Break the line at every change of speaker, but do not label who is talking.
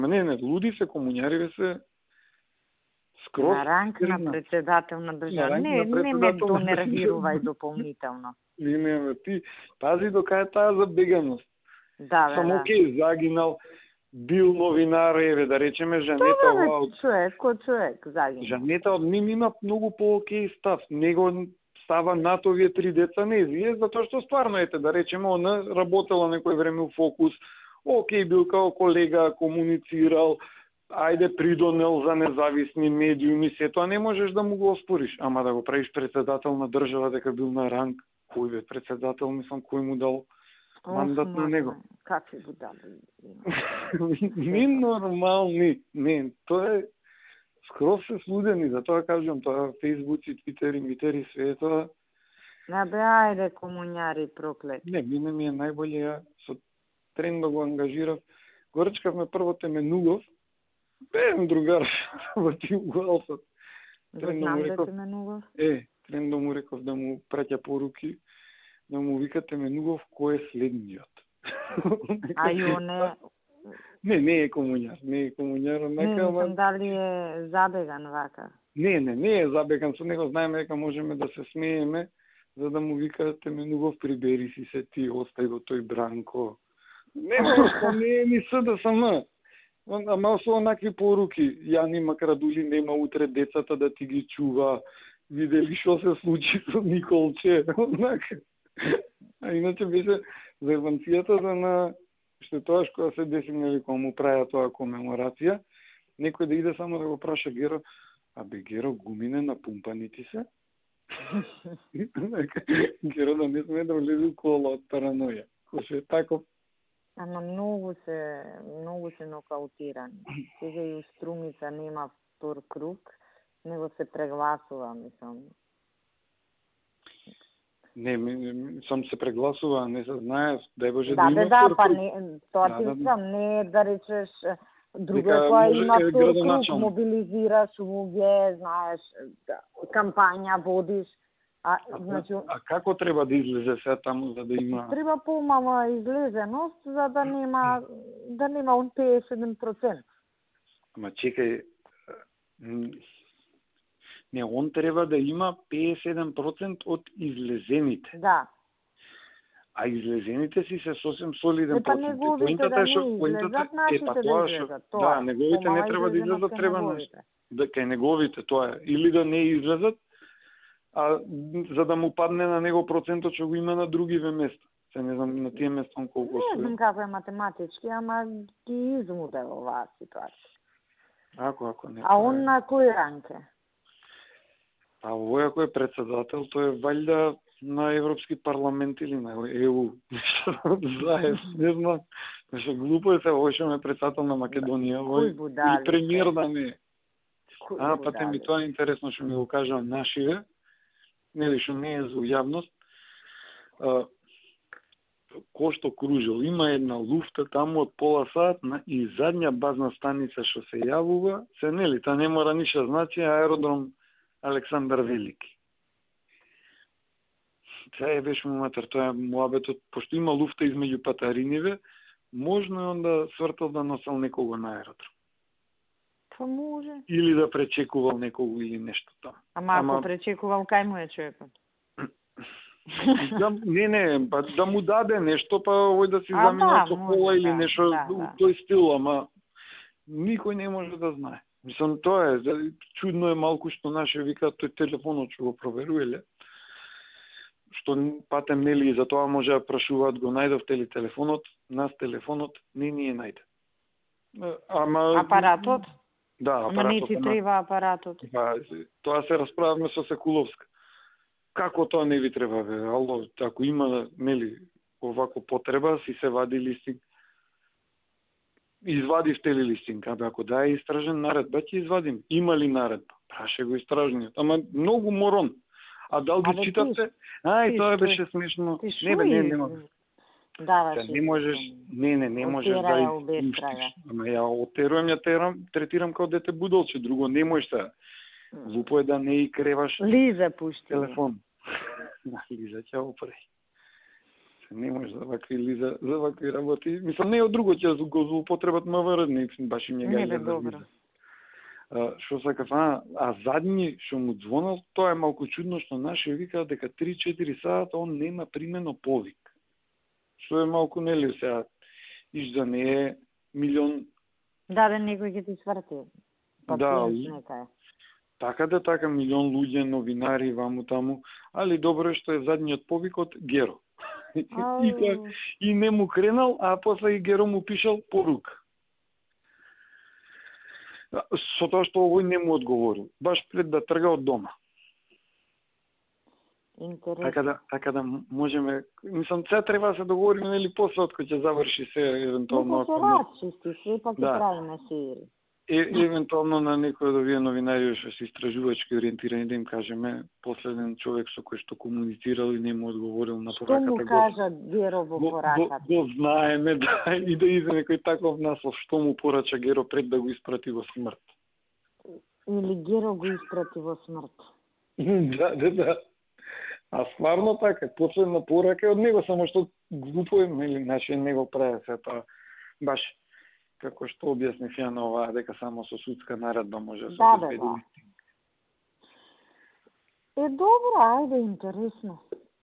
Не, луди се, комуњариве се скроз.
На ранг на председател на држава. Не ме то нервирувај дополнително.
Не, ти пази до кај таа за беганост.
Да,
Само
да.
окей, загинал, бил новинар, еве да речеме Жанета
од човек загинал.
Жанета од ним има многу по-окей став. Него става над овие 3 деца незвие, затоа што стварно да речеме, она работела некој време у Фокус, окей, бил као колега, комуницирал, ајде придонел за независни медиуми, сето, не можеш да му го оспориш. Ама да го правиш председател на држава дека бил на ранг, кој бе председател, мислам, кој му дал мандат на него.
Какви будали?
Не нормални. Не, тоа е скроз се слудени, затоа кажам, тоа Фейсбук и Твитер и Митер и све тоа.
Не бе, ајде, комуњари проклет.
Не, мене ми е најболje, ја со Трен да го ангажирав. Горчкавме прво Теменугов, беем другар, работи у Алфат.
Знам да Теменугов.
Трен да му реков да му праќа поруки, да му вика Теменугов кој е следниот.
А и оне...
Не е комуњар,
Не, дали е забеган вака.
Не е забеган, со него знаеме дека можеме да се смееме, за да му вика Теменугов прибери си се ти, остај го тој Бранко. Не е ни СДСМ. Ама со онакви поруки, Јани Макрадули нема утре децата да ти ги чува, видели што се случи со Николче, онака. А иначе беше заебанцијата за на што тоа што се деси, нели, кога му праја тоа комеморација, некој да иде само да го праша Геро, Геро, гумине напумпани ти се? Геро да не сме да влезе у кола од параноја. Кој е таков.
Ама многу се нокаутирани. Сега и у Струмица нема втор круг, него се прегласува, мислам.
Не, сам се прегласува, не се знае, дај Боже
да има
втор
па
круг.
не, тоа ти не е да речеш друго која има втор круг, мобилизираш луѓе, знаеш, кампања водиш.
А како треба да излезе се таму за да има?
Треба помала излезеност за да нема он 57%.
Ама чекај, не, он треба да има 57% од излезените.
Да.
А излезените си се сосем солиден
Па
процент.
неговите да не излезат, нашите да излезат.
Да, неговите не треба да излезат, треба кај неговите тоа е. Или да не излезат, а за да му падне на него процентот што го има на другиве места. Се не знам на тие места колку стои.
Не знам како е математички, ама ги измудел оваа ситуација.
Ако не.
А он на кој ранг е?
А овој ако е председател, тој е валјда на Европски парламент или на ЕУ. Знаеш, не знам. Што глупо е се, овој што ме председател на Македонија, овој и премиер да не е. Па те ми тоа е интересно што ми го кажа нашиве, нели што не е за јавност. Кој што кружил, има една луфта таму од пола сат и задња базна станица што се јавува, се нели, та не мора ништо значи аеродром Александар Велики. Сега е беше моментар, тоа е муабетот, пошто има луфта измеѓу патариниве, можно е онда свртал да носел некого на аеродром.
Па може.
Или да пречекувал некого или нешто таму.
Ама ако пречекувал, кај му е човекот?
Па да му даде нешто, па овој да си замина со кола или нешто тој стил, ама никој не може да знае. Мислам, тоа е, чудно е малку што наше викаат тој телефонот што го проверувале. Што патем нели и за тоа може да прашуваат го најдовте ли телефонот, нас телефонот не ни е најде. Ама
апаратот?
Да, апаратот.
Ама не ти треба апаратот.
Тоа се расправавме со Секуловска. Како тоа не ви треба, бе? Ало, ако има, нели, овако потреба, си се вади листинг. Извадивте ли листинг? Ако да е истражен наредба, ќе извадим. Има ли наредба? Праше го истражниот. Ама многу морон. А дал ги читате? Тоа беше смешно. Не можеш. Не можеш, не можеш да испуштиш. Ама ја отерувам, третирам како дете будолче, друго не можеш да. Глупо е да не и креваш
Лиза пушти
телефон. Лиза ќе опре. не може за вакви за вакви работи. Мислам, не од друго ќе го злоупотребат МВР, не баш им
Не бе добро.
Што сакав, а задни што му звонал, тоа е малку чудно што наши викаат дека 3-4 сата он нема примено повик. Што е малку нели сега, да не е милион.
Да, некој ќе ти сврти.
Да, така милион луѓе, новинари, ваму таму, али добро е што е задниот повик од Геро. И не му кренал, а после и Геро му пишал порука. Со тоа што овој не му одговорил, баш пред да трга од дома.
Интересно.
Така да можеме, мислам, се треба да се договориме, нели, после од кога ќе заврши се евентуално.
Не се расчисти, сепак ќе правиме серија.
Евентуално на некој од овие новинари што се истражувачки ориентирани, да им кажеме последен човек со кој што комуницирал и не му одговорил на пораката.
Што му кажа Геро во пораката?
Го знаеме, да, и да иде некој таков наслов, што му порача Геро пред да го испрати во смрт.
Или Геро го испрати во смрт.
Да. А стварно така, последна порака е од него, само што глупо е, или значи не го прави се тоа. Баш како што објаснив ја на оваа, дека само со судска наредба може да се
Да. Е, добро, ајде, интересно.